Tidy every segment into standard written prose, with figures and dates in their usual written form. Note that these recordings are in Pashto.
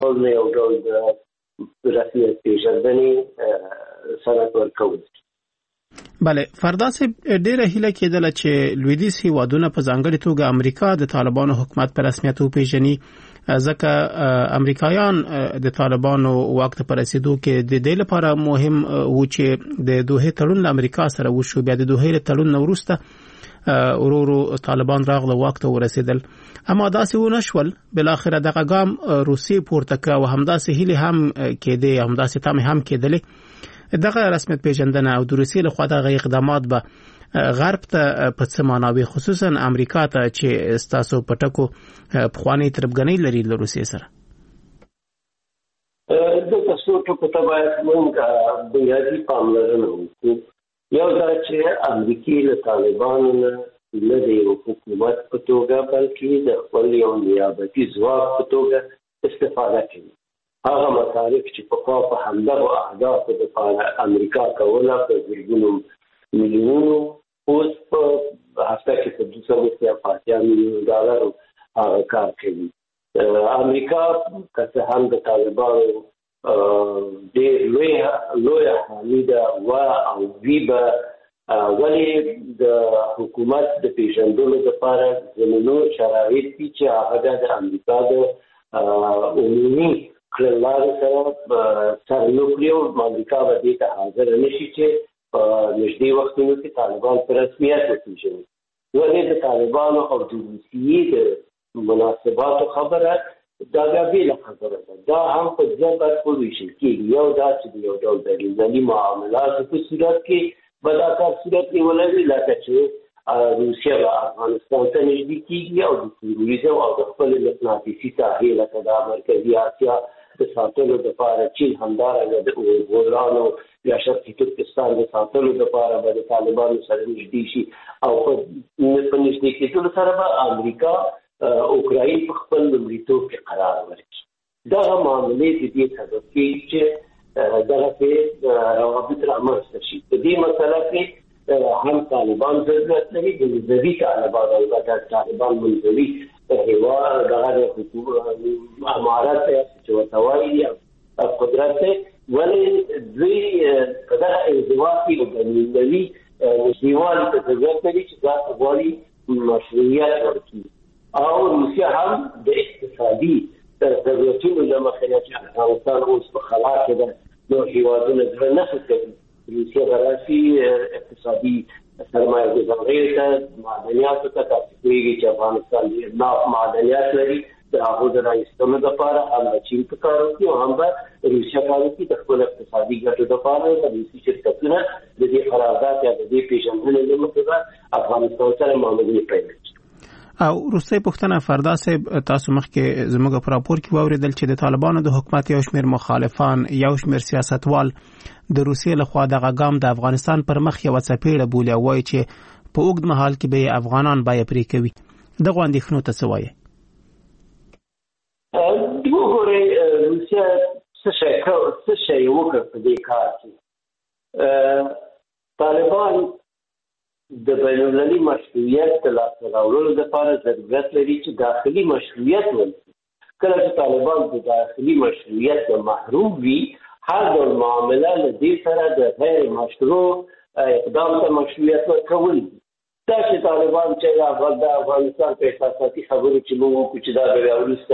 ټول یو ډول د رسمیت پیژندنې سند ورکول. بله، فردا صاحب ډیره هیله کېدله چې لویدیځ هیوادونه په ځانګړې توګه امریکا د طالبانو حکومت په رسمیت وپیژني، ځکه امریکایان د طالبانو واک ته رسیدو کې د دې لپاره مهم و چې د دوحې تړون له امریکا سره وشو. بیا د دوحې تړون وروسته ورو طالبان راغله واک ته ورسیدل، اما داسې و نشول. بل اخر دغه ګام روسي پورته کړ او همداسې هیله هم کېده، همداسې تمه هم کېدلې. دغه رسمیت پیژندنه او د روسیې له خوا دغه اقدامات به غرب ته په څه معنا وي، خصوصا امریکا ته چې ستاسو پټکو پخوانی تربګنۍ لري له روسیې سره؟ د تاسو ټکو ته باید موږ بنیادي پاملرنه وکړو. یو دا چې امریکا له طالبانو نه د یو حکومت په توګه بلکې د خپل یو نیابتي ځواک په توګه استفاده کوي. هغه مصارف چې په همدغه اهدافو لپاره امریکا کوله په زرګونو میلیونونو، اوس په هفته کې په 250 میلیون ډالر هغه کار کوي. امریکا که څه هم د طالبانو ډېر لویه حامي ده او وی به ولې د حکومت د پیژندلو لپاره زمینو شرایط دي چې هغه د امریکا د عمومي کړنلارو سره سره نو کړي او امریکا به دې ته حاضر نشي چې په نږدې وختونو کې طالبان په رسمیت وپېژني. ولې د طالبانو او د روسیې د مناسباتو خبره دا بېله خبره ده. دا هم په دوه برخو ویشل کېږي. یو دا چې د یو ډول بینالمللي معاملاتو په صورت کې به دا کار صورت نیولی وي، لکه چې روسیه به افغانستان ته نږدې کېږي او د تروریزم او د خپل مقناطیسي ساحې لکه د مرکزي اسیا د ساتلو لپاره چین همدارنګه د اوغورانو یا شرقي ترکستان د ساتلو لپاره به د طالبانو سره نږدې شي او په نږدې کېدلو سره به امریکا اوکراین په خپل لومړیتوب کې قرار ورکړي. دغه معاملې د دې سبب کېږي چې دغسې روابط رامنځته شي. په دې مسله کې هم طالبان ضرورت لري، د منځوي طالبان او طالبان منځوي هیواد دغه امارت چې ورته وایي قدرت دی، ولې دوی په دغه انزوا کې د بینالمللي نږدېوالي ته ضرورت لري چې دا غواړي مشروعیت ورکړي. او روسیه هم د اقتصادي ضرورتونو له مخې نه چې افغانستان اوس په خلا کې ده، نو هیوادونه زړه نه ښه کوي. روسیه به راشي اقتصادي سرمایه ګزارۍ ته، معدنیاتو ته. تاسو پوهېږئ چې افغانستان ډېر معدنیات لري، د هغو د رایستلو لپاره هم به چین په کار وکړي او هم به روسیه کار وکړي د خپل اقتصادي ګټو لپاره. د روسي شرکتونه د دې قرارداد یا د دې پېژندنې له مخې به افغانستان سره معاملې پیل کړي. او وروستۍ پوښتنه فردا صاحب، تاسو مخکې زموږ په راپور کې واورېدل چې د طالبانو د حکومت یو شمېر مخالفان، یو شمېر سیاستوال د روسیې لخوا دغه ګام د افغانستان پر مخ یوه څپېړه بولي او وایي چې په اوږد مهال کې به یې افغانان بیه پرې کوي. دغو اندېښنو ته څه وایي؟ وګورئ، روسیه څه شی وکړ په دې کار کې. طالبان د بینالمللي مشروعیت د لاسته راوړلو لپاره ضرورت لري چې داخلي مشروعیت ولري. کله چې طالبان د داخلي مشروعیت محروم وي، هر ډول معامله له دې سره د غیر مشروع اقدام ته مشروعیت ورکول دي. دا چې طالبان چې د افغانستان په احساساتي خبرو چې موږ وکړو چې دا بیا وروسته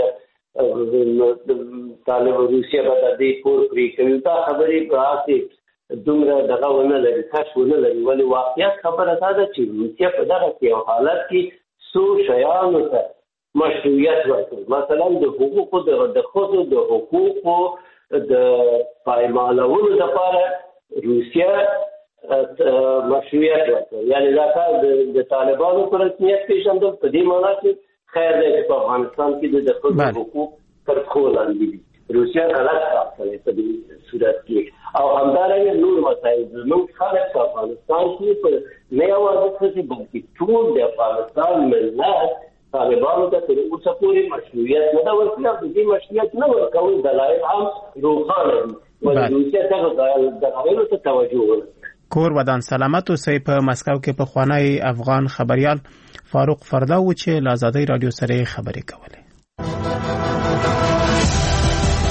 طالب روسیه به د دې پور پرې کوي، دا خبرې به هسې دومره دغه ونه لري، کش ونه لري. ولې واقعیت خبره دا ده چې روسیه په دغه یو حالت کې څو شیانو ته مشروعیت ورکوي. مثلا د حقوقو د ښځو د حقوقو د پایمالولو لپاره روسیه مشروعیت ورکوي. یعنې دا کار د طالبانو په رسمیت پېژندل په دې معنا چې خیر دی چې په افغانستان کې د ښځو حقوق تر پښو لاندې دي. روسیه غلط کار کوي په دې صورت کې. او همدارنګه نور مسایل زموږ خلک په افغانستان کې په نه یوازې ښځې بلکې ټول د افغانستان ملت طالبانو ته تر اوسه پورې مشروعیت نه ده ورکړی او د دې مشروعیت نه ورکول دلایل هم روښانه دي. ولې روسیه دغه دلایلو ته توجه ونه کړي. کور ودان سلامت اوسئ. په مسکو کې پخوانی افغان خبریال فاروق فردا و چې له ازادۍ راډیو سره خبرې کولې.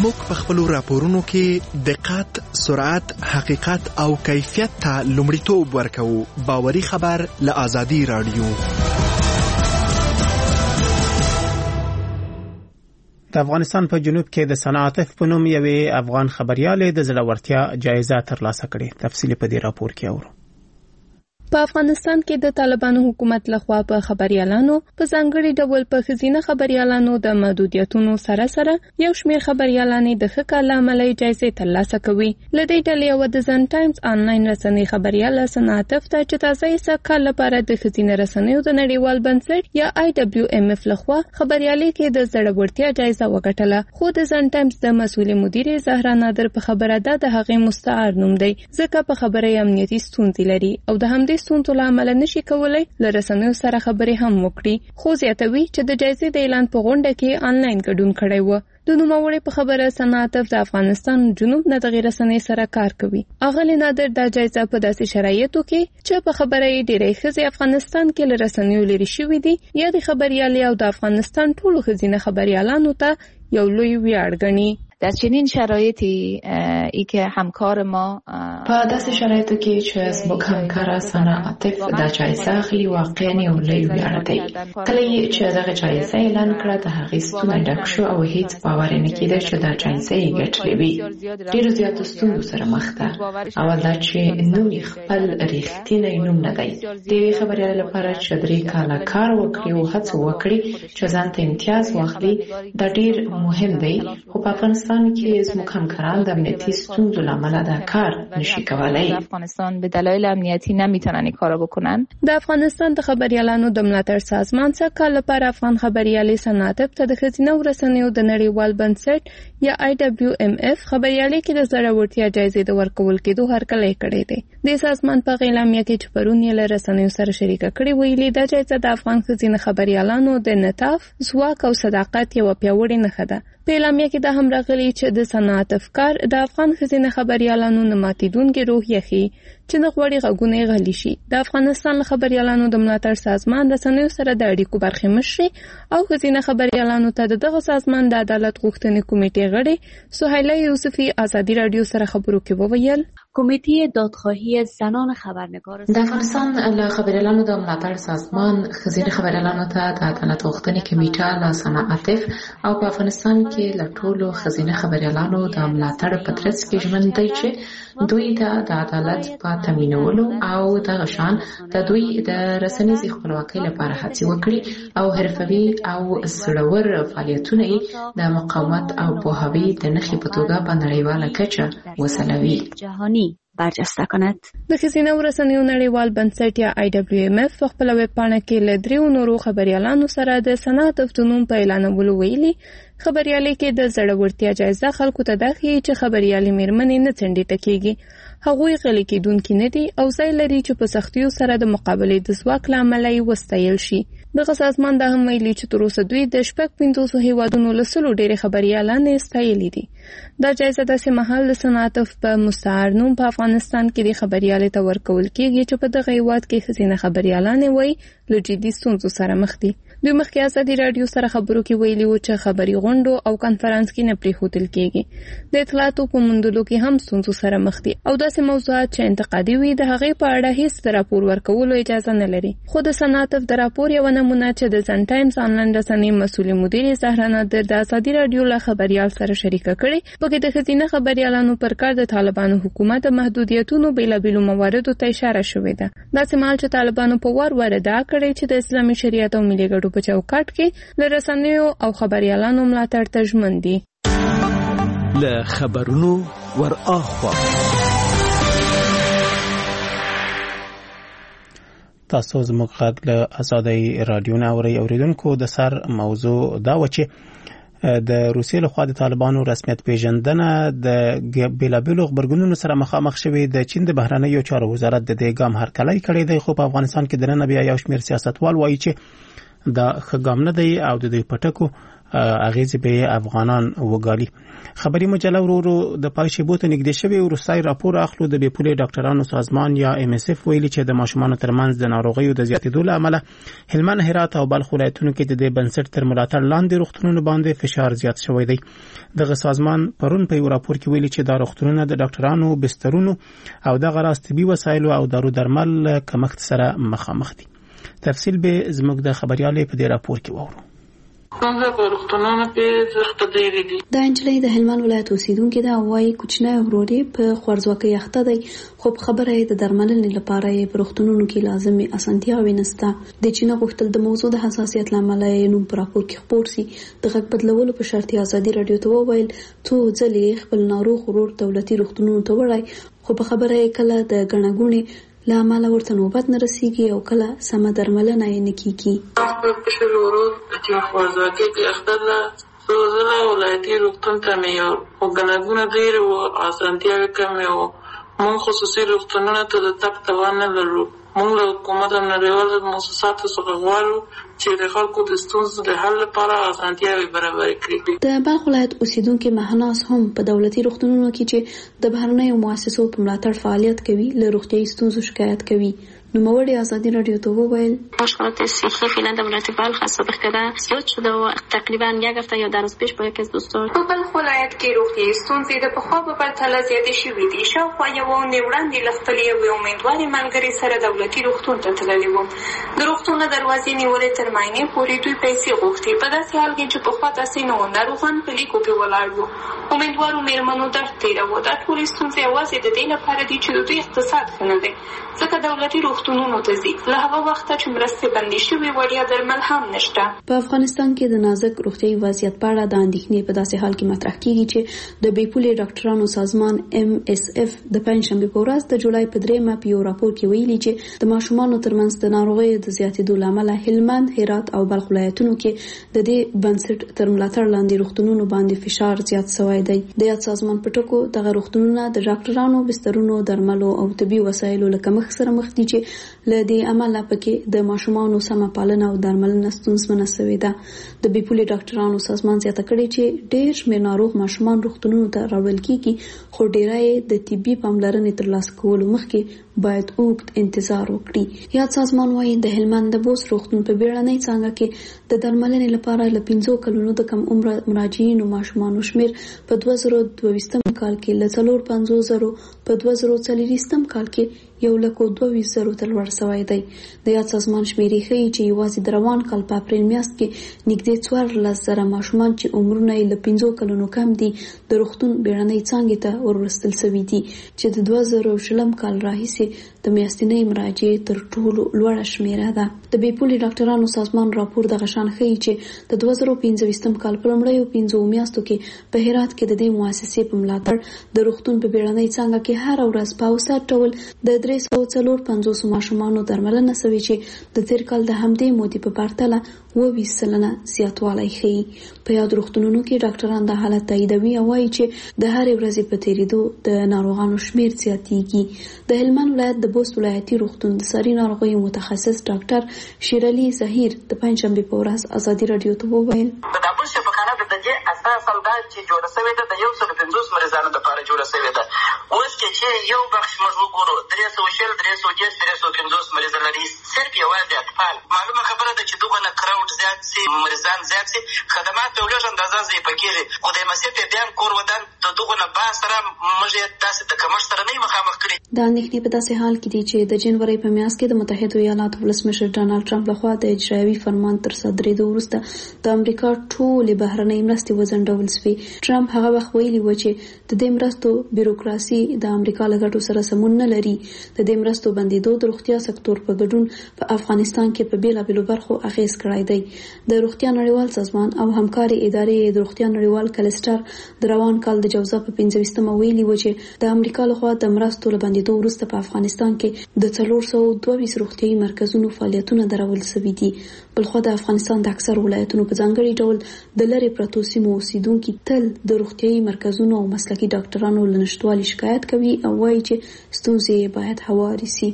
موږ په خپل راپورونو کې دقت، سرعت، حقیقت او کیفیت ته لومړیتوب ورکوو. باوري خبر له آزادي رادیو. د افغانستان په جنوب کې د صنعاتف په نوم یوې افغان خبريالې د زړورتیا جایزه ترلاسه کړې. تفصیل په دې راپور کې اورو. په افغانستان کې د طالبانو حکومت لخوا په خبريالانو په ځانګړي ډول په خزینه خبريالانو د محدودیتونو سره سره یو شمېر خبريالانې د ښه کار له امله جایزې ترلاسه کوي. له دې ډلې یوه د ځن ټایمز آنلاین رسنۍ خبرياله صنعاتف ته چې تازه یې سږ کال لپاره د خزینه رسنیو د نړیوال بنسټ یا IWMF لخوا خبريالۍ کې د زړورتیا جایزه وګټله. خو د ځن ټایمز د مسؤل مدیر زهرا نادر په خبره ده د هغې مستعار نوم دی ځکه په خبره یې امنیتي ستونزې لري او د همدې ستونزو له امله نشي کولای له رسنیو سره خبرې هم وکړي. خو زیاتوي چې د جایزې د اعلان په غونډه کې آنلاین ګډون کړی و. د نوموړي په خبره صنعاتف د افغانستان جنوب نه د رسنۍ سره کار کوي. اغلی نادر د جایزه په داسې شرایطو کې چې په خبره یې ډېرې ښځې افغانستان کې له رسنیو لرې شوي دي یا د خبریالۍ او د افغانستان ټولو ښځینه خبریالانو ته یو لوی ویاړ ګڼي. در چنین شرایطی ای که همکار ما په داسې شرایطو کې چې زموږ همکار صنعاتف د جایزه اخلي واقعا یو لوی ویاړ دی. کله چې دغه جایزه اعلان کړه د هغې ستونی ډک شو او هیڅ باور یې نه کېده چې دا جایزه یې ګټلې وي. ډېرو زیاتو ستونزو سره مخ ده. اول دا چې نوم یې خپل رښتینی نوم نه دی. د یوې خبریالۍ لپاره چې 3 کاله کار وکړي او هڅه وکړي چې ځان ته امتیاز واخلي دا ډېر مهم دی. خو په افغانستان کې زموږ همکاران د امنیتي ستونزو له امله دا کار نشي کولای. افغانستان به دلایل امنیتی نمیتونن این کارو بکنن. د افغانستان د خبريالانو د ملاتړ سازمان څخه کال لپاره افغان خبريالۍ صنعاتف ته د خزینه رسنیو د نړیوال بنسټ یا IWMF خبريالۍ کې د زړورتیا جایزې د ورکول کېدو هرکلی کړی دی. د سازمان په اعلامیه کې چې پرون یې له رسنیو سره شریکه کړې ویلي دا جایزه د افغان خزینه خبريالانو د نطاف، ځواک او صداقت یو پیاوړی نښه ده. په اعلامیه کې دا هم راغلي چې د صنعاتف کار د افغان ښځینه خبریالانو نه ماتېدونکې روحیه ښيي چې نه غواړي غږونه یې غلي شي. د افغانستان له خبریالانو د ملاتړ سازمان رسنیو سره د اړیکو برخې مشرې او ښځینه خبریالانو ته د دغه سازمان د عدالت غوښتنې کمیټې غړې سهیله یوسفي آزادي رادیو سره خبرو کې وویل کمیته دادخواهی زنان خبرنگار د افغانستان له خبریالانو د ملاتړ سازمان ښځینه خبریالانو ته د عدالت غوښتنې کمیټه له صنعاتف او په افغانستان کې له ټولو ښځینه خبریالانو د ملاتړ په ترڅ کې ژمن دی چې دوی د عدالت په تامینولو او دغه شان د دوی د رسنیزې خپلواکۍ لپاره هڅې وکړي او حرفوي او زړور فعالیتونه د مقاومت او پوهاوي د نښې په توګه په نړیواله کچه وسلوي. برجسته کند. د ښځینه رسنیو نړیوال بنسټ یا IWMF په خپل ویب پاڼه کې له 3 نورو خبريالانو سره د صنعاتف د نوم په اعلانولو ویلي خبريالۍ کې د زړورتیا جایزه خلکو ته دا ښیي چې خبريالۍ میرمنې نه څنډې ټکېږي. هغوی غلي کېدونکي نه دي او ځای لري چې په سختیو سره د مقابلې د ځواک له امله یې وستایل شي. دغه سازمان دا هم ویلي چې تر اوسه دوی د 55 هیوادونو له 100 ډېرې خبريالانې ستایلې دي. دا جایزه داسې مهال د صنعاتف په مستعار نوم په افغانستان کې د خبريالۍ ته ورکول کېږي چې په دغه هیواد کې ښځینه خبريالانې وایي له جدي ستونزو سره مخ دي. دوی مخکې آزادي رادیو سره خبرو کې ویلي و چې خبري غونډو او کانفرنس کې نه پریښودل کېږي. د اطلاعاتو په موندلو کې هم ستونزو سره مخ دي او داسې موضوعات چې انتقادي وي د هغې په اړه هیڅ راپور ورکولو اجازه نه لري. خو د صنعاتف د راپور یو نمونه چې د ځن ټایمز آنلاین رسنۍ مسؤل مدیر زهرا نادر د آزادي رادیو له خبريال سره شریکه کړې پکې د ښځینه خبريالانو پر کار د طالبانو حکومت د محدودیتونو بیلابیلو مواردو ته اشاره شوې ده. داسې مهال چې طالبانو په وار ادعا کړې چې د اسلامي شریعت او ملي ګټو په چوکاټ کې له رسنیو او خبريالانو ملاتړ ته ژمن دي. له خبرونو ور اخوا تاسو زموږ غږ له آزادي رادیو نه اوریدونکو د سر موضوع دا و چې د روسیې لخوا د طالبانو رسمیت پیژندنه د بیلابیلو خبرګونونو سره مخامخ شوې. د چین د بهرنیو چارو وزارت د دې ګام هرکلی کړی دی خو په افغانستان کې درنه بیا یو شمېر سیاستوال وایي چې دا ښه ګام نه دی او د دوی په ټکو اغیز به افغانان وګالي. خبري مجله ورو د پاکشیبو ته نږدې شوی ورستای راپور اخلو د بیپولې ډاکټرانو سازمان یا MSF ویلي چې د ماشومانو ترمنځ د ناروغیو د زیاتېدو له امله هلمند، هرات او بلخ ولایتونو کې د دې بنسټ تر ملاتړ لاندې روغتونونو باندې فشار زیات شوی دی. دغه سازمان پرون په یو راپور کې ویلي چې دا روغتونونه د ډاکټرانو، بسترونو او د غراس طبي وسایلو او دارو درمل کمښت سره مخامخ دي. تفصیل به زموږ د خبريالې په دې راپور کې وورو. دا انجلۍ د هلمند ولایت اوسیدونکې ده او وايي کوچنی ورور یې په خوارځواکۍ اخته دی، خو په خبره یې د درملنې لپاره یې په روغتونونو کې لازمي اسانتیاوې نشته. د چینه غوښتل د موضوع د حساسیت له امله یې نوم په راپور کې خپور سي. د غږ بدلولو په شرط یې ازادي راډیو ته وویل څو ځلې خپل ناروغ ورور دولتي روغتونونو ته وړی، خو په خبره یې کله د ګڼهګوڼې له امله ورته نوبت نه رسیږي او کله سمه درملنه یې نه کیږي. کشر ورور چې خوارځواکۍ کې اخته ده، څو ځله ولایتي روغتون ته مې یو، خو ګڼهګوڼه ډېرې وو، اسانتیاوې کمې وو. موږ خصوصي روغتونونو ته د تګ توان نه لرو. موږ له حکومت او نړیوالو مؤسساتو څخه غواړو چې د خلکو د ستونزو د حل لپاره اسانتیاوې برابرې کړي. د بلخ ولایت اوسیدونکي مهناز هم په دولتي روغتونونو کې چې د بهرنیو مؤسسو په ملاتړ فعالیت کوي له روغتیايي ستونزو شکایت کوي. نوموړی ازادي رادیو ته وویل مشکلات صحی فعلا در ولایت بلخ سابق کرده زیاد شده و تقریبا یک هفته یا 10 روز پیش با یکی از دوستان په بلخ ولایت کې روغتیايي ستونزې د پخوا په پرتله زیاتې شوې دي. شاوخوا یوه اونۍ وړاندې له خپلې یوې امیندوارې ملګرې سره دولتي روغتون ته تللې وم. د روغتون له دروازې نیولې تر معاینې پورې دوی پیسې غوښتې، په داسې حال کې چې پخوا داسې نه وو. ناروغان په لیکو کې ولاړ وو. امیندوارو میرمنو درد تېراوه. دا ټولې ستونزې یوازې د دې لپاره دي چې د دوی اقتصاد ښه نه دی، ځکه دولتي روغتونونو ته ځي. له هغه وخته چې مرستې بندې شوې وړیا درمل هم نشته. په افغانستان کې د نازک روغتیايي وضعیت په اړه د اندېښنې په داسې حال کې مطرح کیږي چې د بیپولې ډاکټرانو سازمان MSF د پنځشنبې په ورځ د جولای په 3 په یو راپور کې ویلي چې د ماشومانو ترمنځ د ناروغیو د زیاتېدو له امله هلمند، هرات او بلخ ولایتونو کې د دې بنسټ تر ملاتړ لاندې روغتونونو باندې فشار زیات شوی دی. د یاد سازمان په ټکو دغه روغتونونه د ډاکټرانو، بسترونو، درملو او طبي وسایلو له کمښت سره مخ دي چې له دې عمله پکې د ماشومانو سمه پالنه او درملنه ستونزمنه شوې ده. د بیپولې ډاکټرانو سازمان زیاته کړې چې ډېر شمېر ناروغ ماشومان روغتونونو ته راوړل کېږي، خو ډېری یې د طبي پاملرنې ترلاسه کولو مخکې باید اوږد انتظار وکړي. یاد سازمان وايي د هلمند د بوس روغتون په بیړنۍ څانګه کې د درملنې لپاره له 5 کلونو د کم عمره مراجعینو ماشومانو شمېر په 2022 کال کې له 450,000 په 2024 کال کې 1,22,000 ته لوړ شوی دی. د یاد سازمان شمیرې ښیي چې یوازې د روان کال په اپریل میاشت کې نږدې 14,000 ماشومان چې عمرونه یې له 5 کلونو کم دي د روغتون بیړنۍ څانګې ته ورسول شوي دي، چې د 2020 کال راهیسې د میاشتنۍ مراجعې تر ټولو لوړه شمیره ده. د بیپولې ډاکټرانو سازمان راپور دغه شان ښیي چې د 2015 کال په لومړیو 5 میاشتو کې په هرات کې د دې مؤسسې په ملاتړ د روغتون په بیړنۍ څانګه کې هر ورځ په اوسط ډول د 350 ماشومانو درملنه شوې چې د تیر کال د همدې مودې په پرتله 20% زیاتوالی ښیي. په یاد روغتونونو کې ډاکټران د حالت تاییدوي او وایي چې د هرې ورځې په تیریدو د ناروغانو شمیر زیاتیږي. د هلمند ولایت د بوست ولایتي روغتون د ساري ناروغیو متخصص ډاکټر شیرعلي زهیر د پنځشنبې په ورځ ازادي راډیو ته وویل د دابل شفاخانه د دې اساسا دا چې جوړه شوې ده د 150 مریضانو لپاره جوړه شوې ده. اوس چې یو بخش موږ وګورو 350 مریض لري، صرف یوازې اطفال. معلومه خبره ده چې دغه نه کراوډ زیات سي، مریضان زیات سي، خدمات په لږ اندازه ضعیفه کېږي. خو د مسیت بیان کور ودان د دغه نه با سره موږ داسې د کمښت سره نه مخامخ کړي. د اندېښنې په داسې حال کې دي چې د جنوري په میاشت کې د متحده ایالاتو ولسمشر ډانلډ ټرمپ لخوا د اجرایوي فرمان تر صادرېدو وروسته د امریکا ټولې بهرنۍ مرستې وځنډول شوې. ټرمپ هغه وخت ویلي و چې د دې مرستو بیروکراسي د امریکا له ګټو سره سمون نه لري. د دې مرستو بندېدو د روغتیا سکتور په ګډون په افغانستان کې په بیلابېلو برخو اغیز کړی دی. د روغتیا نړیوال سازمان او همکاري ادارې د روغتیا نړیوال کلستر د روان کال د جوزا په 15 ویلي و چې د امریکا لخوا د مرستو له بندېدو وروسته په افغانستان کې د 422 روغتیايي مرکزونو فعالیتونه درول شوي دي. بلخو د افغانستان د اکثر ولایتونو په ځانګړي ډول د لرې پرتو سیمو اوسیدونکي تل د روغتیايي مرکزونو او مسلکي ډاکټرانو له نشټوالي شکایت کوي او وایي چې ستونزې باید هوارې شي.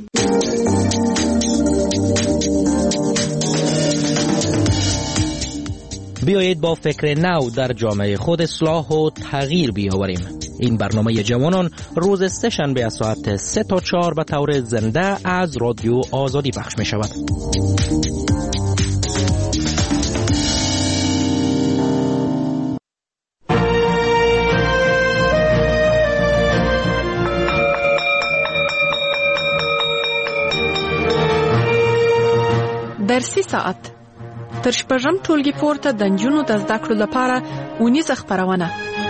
بیایید با فکر نو در جامعه خود اصلاح و تغییر بیاوریم. این برنامه جوانان روز سه‌شنبه از ساعت 3 تا 4 به طور زنده از رادیو آزادی پخش می شود. درسي ساعت تر شپږم ټولګي پورته د نجونو د زده کړو لپاره اونیزه خپرونه.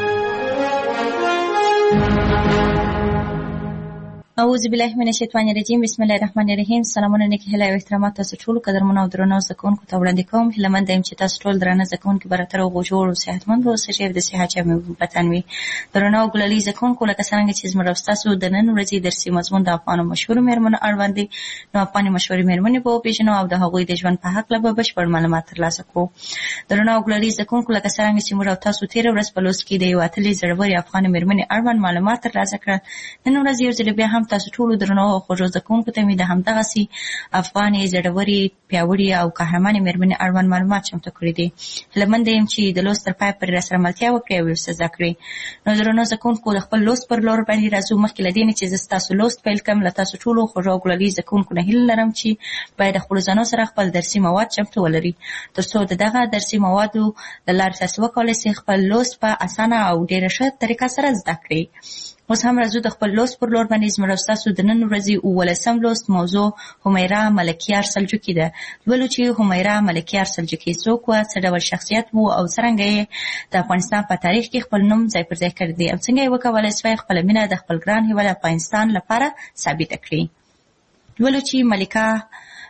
اعوذ بالله من الشیطان الرجیم. بسم الله الرحمن الرحیم. سلامونه نیکی هیله او احترامات تاسو ټول قدرمنو او درنو زکونکو ته وړاندې کوم. هیله مند یم چې تاسو ټول درنه زکونکو براتر او جوړ او صحتمند اوسئ. د صحت جامې وطنوي درنو ګلالي زکونکو لکه څنګه چې زموږ تاسو د نن ورځې درسي مضمون د افغان مشهور مېرمنو اړوند دي. نو افغان مشهور مېرمنې په پیژنو او د هغوی د ژوند په حق له بشپړ معلومات ترلاسه کوو. درنو ګلالي زکونکو لکه څنګه چې موږ تاسو تیر ورځ په لوست کې د یو اتلې زړوري افغان مېرمنې اړوند معلومات ترلاسه کړل. نن ورځ یو ځل بیا هم تاسو ټول درنو خوږو زکونکو ته مې د همدغسې افغانې زړورې پیاوړې او قهرمانې مېرمنې اړوند معلومات چمتو کړي دي. هیله مند یم چې د لوست تر پای پورې راسره ملتیا وکړئ او یو څه زده کړئ. نو درنو زکونکو د خپل لوست پر لور باندې راځو. مخکې له دې نه چې زه ستاسو لوست پیل کړم له تاسو ټولو خوږو او ګلالي زکونکو نه هیله لرم چې باید د خپلو ځانو سره خپل درسي مواد چمتو ولري تر څو د دغه درسي موادو له لارې تاسو وکولی شئ خپل لوست په اسانه او ډېره ښه طریقه سره زده کړئ. اوس هم راځو د خپل لوست پر لور باندې. زموږ ستاسو د نن ورځې 18 لوست موضوع همیرا ملکیار سلجوقي ده. لولو چې همیرا ملکیار سلجوقي څوک وه، څه ډول شخصیت و او څرنګه یې د افغانستان په تاریخ کې خپل نوم ځای پر ځای کړی دی او څنګه یې وکولی شوی خپله مینه د خپل ګران هېواد افغانستان لپاره ثابته کړي. لولو چې ملکه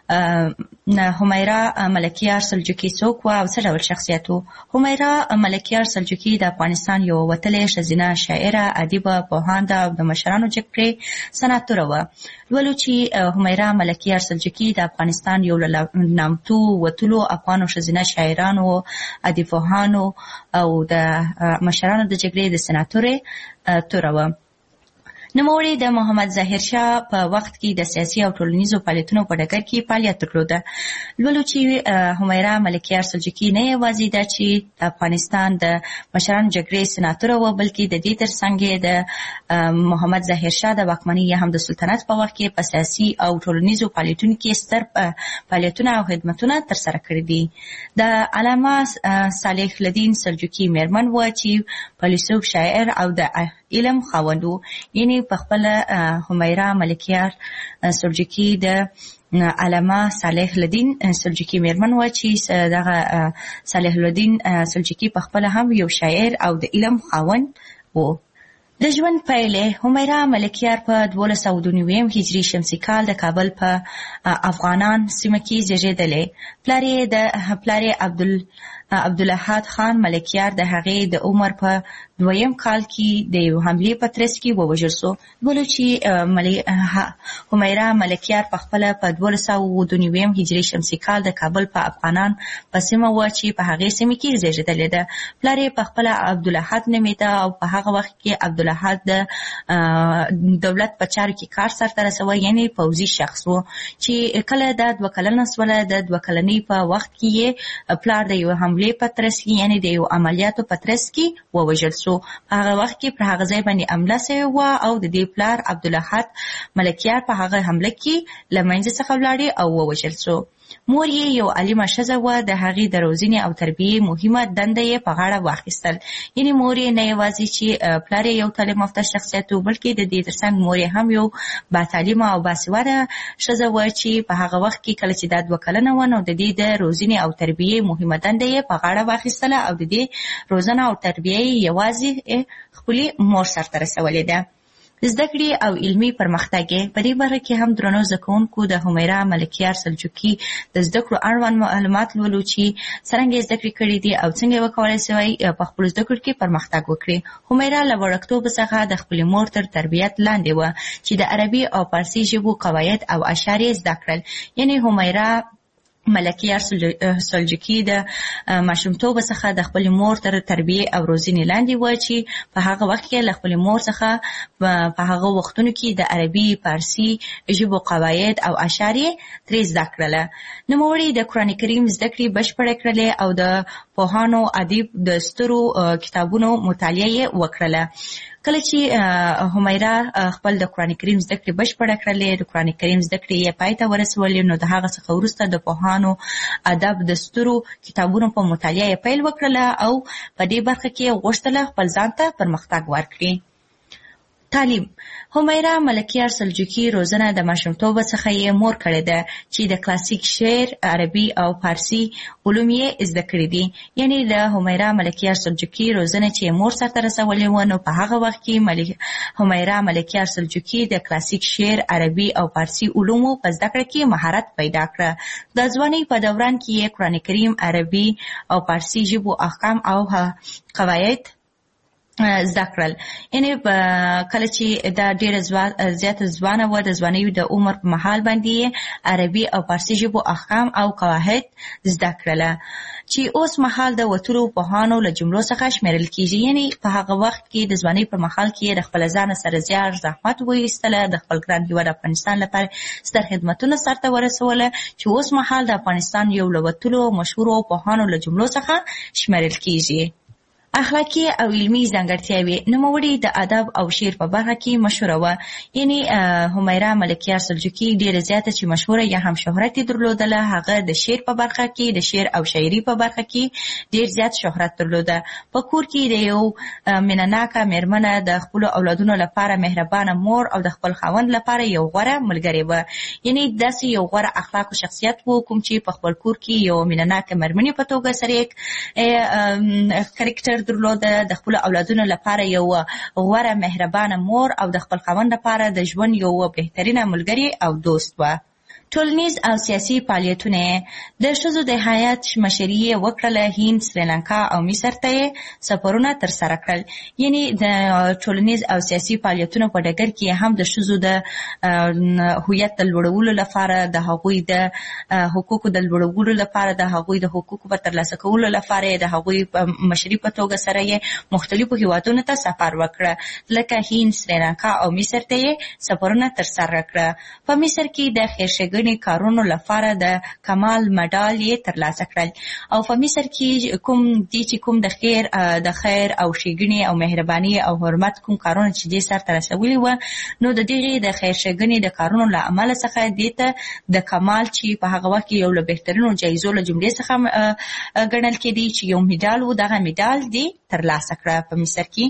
همیرا ملکیار سلجوقي څوک وه او څه ډول شخصیت و. همیرا ملکیار سلجوقي د افغانستان یوه وتلې ښځینه شاعره، ادیبه، پوهانده او د مشرانو جګپرې سناتوره وه. لولو چې همیرا ملکیار سلجوقي د افغانستان یو له نامتو وتلو افغانو ښځینه شاعرانو، ادیبپوهانو او د مشرانو د جګړې د سناتورې توره وه. نوموړي د محمد ظاهر شاه په وخت کې د سیاسي او ټولنیزو فعالیتونو په ډګر کې فعالیت درلوده. لولو چې همیرا ملکیار سلجوقي نه یوازې ده چې د افغانستان د مشرانو جګړې سناتوره وه، بلکې د دې ترڅنګ یې د محمد ظاهر شاه د واکمنۍ یا هم د سلطنت په وخت کې په سیاسي او ټولنیزو فعالیتونو کې ستر فعالیتونه او خدمتونه ترسره کړي دي. د علامه صالح الدین سلجوقي مېرمن وه چې فیلسوف، شاعر او د علم خاوند و. یعنې په خپله همیرا ملکیار سلجوقي د علامه صالح الدین سلجوقي مېرمن وه چې دغه صالح الدین سلجوقي په خپله هم یو شاعر او د علم خاوند و. د ژوند پایلې همیرا ملکیار په 1292 هجري شمسي کال د کابل په افغانان سیمه کې زیږېدلی. پلار یې عبدالاحد خان ملکیار د هغې د عمر په 2 کال کې د یو حملې په ترڅ کې ووژل سو. بولو چې همیرا ملکیار په خپله په 1292 هجري شمسي کال د کابل په افغانان په سیمه وه چې په هغې سیمې کې زیږېدلې ده. پلار یې په خپله عبدالاحد نومېده او په هغه وخت کې عبدالاحد د دولت په چارو کې کار سرته رسوه، یعنې پوځي شخص و چې کله دا 2 کلنه سوله. د 2 کلنۍ په وخت کې یې پلار د یو حملې په ترڅ کې، یعنې د یو عملیاتو په ترڅ کې ووژل سو. په هغه وخت کې پر هغه ځای باندې حمله سوې وه او د دې پلار عبدالاحد ملکیار په هغه حمله کې له منځه څخه ولاړې او ووژل سو. مور یې یو عالمه ښځه وه، د هغې د روزنې او تربیې مهمه دنده یې په غاړه واخیستل. یعنې مور یې نه یوازې چې پلار یې یو تعلیم یافته شخصیت و، بلکې د دې ترڅنګ مور یې هم یو باتعلیمه او باسواده ښځه وه چې په هغه وخت کې کله چې دا 2 کلنه وه نو د دې د روزنې او تربیې مهمه دنده یې په غاړه واخیستله او د دې روزنه او تربیه یې یوازې خپلې مور سرته رسولې ده. زده کړې او علمي پرمختګ په دې برخه کې هم درنو زده کوونکو د همیرا ملکیار سلجوقي د زده کړو اړوند معلومات لولو چې څرنګه یې زده کړې کړي دي او څنګه یې وکولی شوی په خپلو زده کړو کې پرمختګ وکړي. همیرا له وړکتوبه څخه د خپلې مور تر تربیت لاندې وه چې د عربي او فارسي ژبو قواعد او اشعار یې زده کړل. یعنې همیرا ملکیار سلجوقي د ماشومتوبه څخه د خپل مور تر تربیه او روزنې لاندې و چې په هغه وخت کې له خپل مور څخه په هغه وختونو کې د عربي فارسي ژبو قواعد او اشعار ترې زده کړل. نوموړي د قرآن کریم زده کړې بشپړې کړلې او د پوهانو ادیب د سترو کتابونو مطالعه وکړله. کله چې همیرا خپل د قرآن کریم زده کړې بشپړه کړلې، د قرآن کریم زده کړې یې پای ته ورسولې، نو د هغه څخه وروسته د پوهانو ادب د سترو کتابونو په مطالعه یې پیل وکړله او په دې برخه کې غوښتله خپل ځان ته پرمختګ ورکړي. تعلیم. همیرا ملکیار سلجوقي روزنه د ماشومتوبه څخه یې مور کړې ده چې د کلاسیک شعر، عربي او فارسي علوم یې زده کړي دي. یعنی د همیرا ملکیار سلجوقي روزنه چې مور سرته رسولې و، نو په هغه وخت کې همیرا ملکیار سلجوقي د کلاسیک شعر، عربي او فارسي علومو په زده کړه کې مهارت پیدا کړ. د ځوانۍ په دوران کې یې قرآن کریم، عربي او فارسي ژبو احکام او قواعد زده کړل. یعنی کله چې دا ډېره زیاته ځوانه وه، د ځوانۍ د عمر په مهال باندې عربي او فارسي ژبو احکام او قواعد زده کړله چې اوس مهال د وتلو پوهانو له جملو څخه شمیرل کیږي. یعنی په هغه وخت کې د ځوانۍ پر مهال کې د خپل ځان سره زیار زحمت وایستله، د خپل ګران هیواد افغانستان لپاره ستر خدمتونه سرته ورسوله چې اوس مهال د افغانستان یو له وتلو مشهورو پوهانو له جملو څخه شمیرل کیږي. اخلاقی او علمی ځانګړتیاوې. نوموړي د ادب او شعر په برخه کې مشهوره وه. یعنی همیرا ملکیار سلجوقي ډېره زیاته چې مشهوره یا هم شهرت یې درلودله، هغه د شعر په برخه کې، د شعر او شاعري په برخه کې ډېر زیات شهرت درلوده. په کور کې د یو مینه‌ناکه مېرمنه، د خپلو اولادونو لپاره مهربانه مور او د خپل خاوند لپاره یو غوره ملګری وه. یعنی داسې یو غوره اخلاق او شخصیت و کوم چې په خپل کور کې یو مینه‌ناکه مېرمنې په توګه سره کرکټر درلوده، د خپل اولادونو لپاره یو غوره مهربانه مور او د خپل خاوند لپاره د ژوند یو بهترینه ملګری او دوست و. ټولنیز او سیاسي فعالیتونه. د ښځو د حیات مشري یې وکړله. هند، سریلانکا او مصر ته یې سفرونه ترسره کړل. یعنی د ټولنیز او سیاسي فعالیتونو په ډګر کې هم د ښځو د هویت د لوړولو لپاره، د هغوی د حقوقو د لوړولو لپاره، د هغوی د حقوقو په ترلاسه کولو لپاره د هغوی په مشري په توګه سره یې مختلفو هیوادونو ته سفر وکړه، لکه هند، سریلانکا او مصر ته یې سفرونه ترسره کړه. په مصر کې د خیرښېګڼې کارونو لپاره د کمال مډال یې ترلاسه کړل. او په مصر کې کوم د خیر او ښېګڼې او مهرباني او حرمت کوم کارونه چې دې سرته رسولي وه، نو د دغې د خیر ښېګڼې د کارونو له امله څخه دې ته د کمال چې په هغه وخت کې یو له بهترینو جایزو له جملې څخه ګڼل کېدی چې یو میډال و، دغه میډال دې ترلاسه کړه په مصر کې.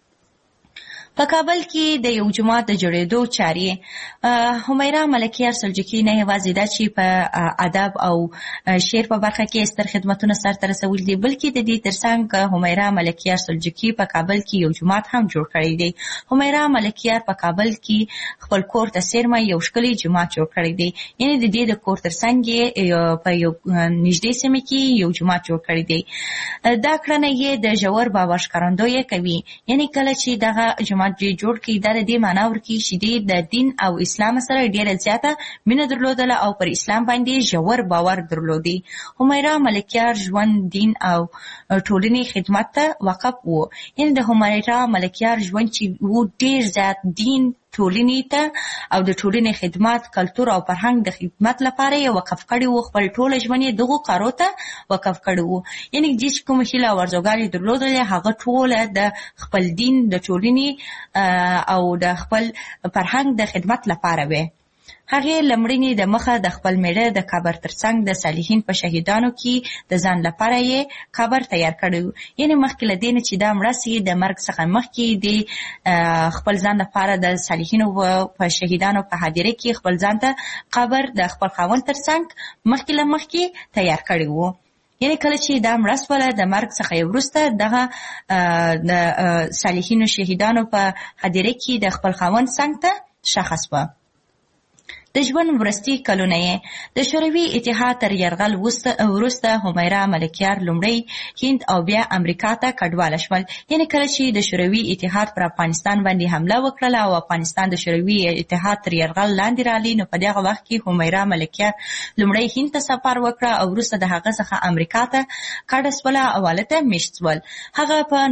په کابل کې د یو جومات د جوړېدو چارې. همیرا ملکیار سلجوقي نه یوازې دا چې په ادب او شعر په برخه کې ستر خدمتونه سرته رسولي دي، بلکې د دې ترڅنګ همیرا ملکیار سلجوقي په کابل کې یو جومات هم جوړ کړی دی. همیرا ملکیار په کابل کې خپل کور ته څیرمه یو ښکلی جومات جوړ کړی دی. یعنی د دې د کور ترڅنګ یې په یو نږدې سیمه کې یو جومات جوړ کړی دی. دا کړنه یې د ژور باور ښکارندویي کوي. یعنی کله چې دغه جومات جوړ کړي، دا د دې معنا ورکوي چې د دین او اسلام سره ډېره زیاته مینه درلودله او پر اسلام باندې ژور باور درلودي. همیرا ملکیار ژوند، دین او ټولنې خدمت ته وقف و. یعنی د همیرا ملکیار ژوند چې و ډېر زیات دین، ټولنې ته او د ټولنې خدمت، کلتور او فرهنګ د خدمت لپاره یې وقف کړی و. خپل ټوله ژوند یې دغو کارو ته وقف کړی و. یعنی چې کومه هیله او ارزوګانې درلودلې، هغه ټوله د خپل دین، د ټولنې او د خپل فرهنګ د خدمت لپاره وې. هغې لمړنې د مخه د خپل میړه د قبر ترڅنګ د صالحین په شهیدانو کې د ځان لپاره یې قبر تیار کړی. یعنی مخکې له دې نه چې دا مړه سي، د مرګ څخه مخکې د خپل ځان لپاره د صالحینو په شهیدانو په حاضره کې خپل ځان ته قبر د خپل خاوند ترڅنګ مخکې له مخکې تیار کړی و. یعنی کله چې دا مړه سوله، د مرګ څخه وروسته دغه د صالحینو شهیدانو په حاضره کې د خپل خاوند څنګ ته ښخ سوه. د ژوند وروستي کلونه یې د شوروي اتحاد تر یرغل وروسته همیرا ملکیار لومړی هند او بیا امریکا ته کډواله شول. یعنې کله چې د شوروي اتحاد پر افغانستان باندې حمله وکړله او افغانستان د شوروي اتحاد تر یرغل لاندې رالی، نو په دغه وخت کې همیرا ملکیار لومړی هند ته سفر وکړه او وروسته د هغه څخه امریکا ته کډه شوله او هلته میشت شول. هغه په